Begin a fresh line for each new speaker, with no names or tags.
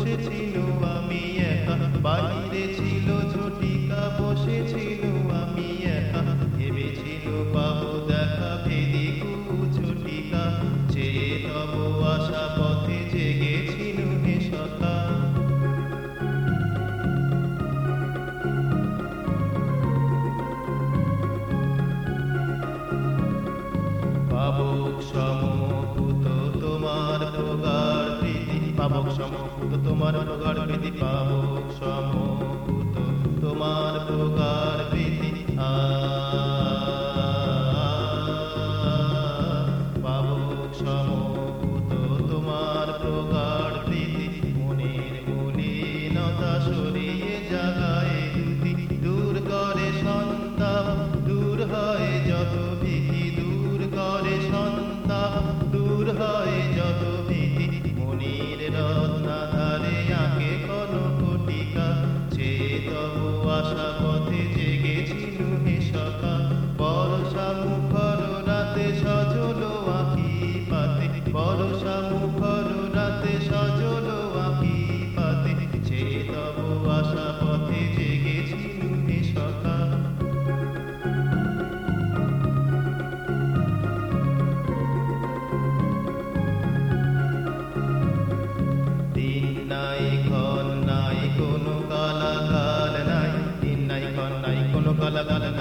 বসেছিল আমি একা, বাহিরে ছিল ঝটিকা, বসেছিল আমি একা, ভেবেছিল পাবো দেখা ভেদি কুচটিকা, চেয়ে তব আশা পথে জেগেছিল হে সখা। পাবক সমপুত তোমার প্রগাঢ় প্রীতি, পাবক সমপুত তোমার প্রগাঢ় প্রীতি, পাবক সমপুত তোমার প্রগাঢ় প্রীতি, পাবক সমপুত তোমার প্রগাঢ় প্রীতি, মনের মলিনতা সরিয়ে জাগায় দ্যুতি, দূর করে সন্তাপ, দূর হয় যত ভীতি, দূর করে সন্তাপ, দূর হয় যত ভীতি, মনির রত্নাধারে আঁকে কনকটিকা, চেয়ে তব আশা পথে জেগেছিল হে সখা। বর্ষা মুখর রাতে সজল আঁখি পাতে, বর্ষা মুখর রাতে সজল আঁখি পাতে, চেয়ে তব আশা পথে জেগেছিল হে সখা। দিন নাই ক্ষণ নাই কোনো কালাকাল নাই, দিন নাই ক্ষণ নাই কোনো কালাকাল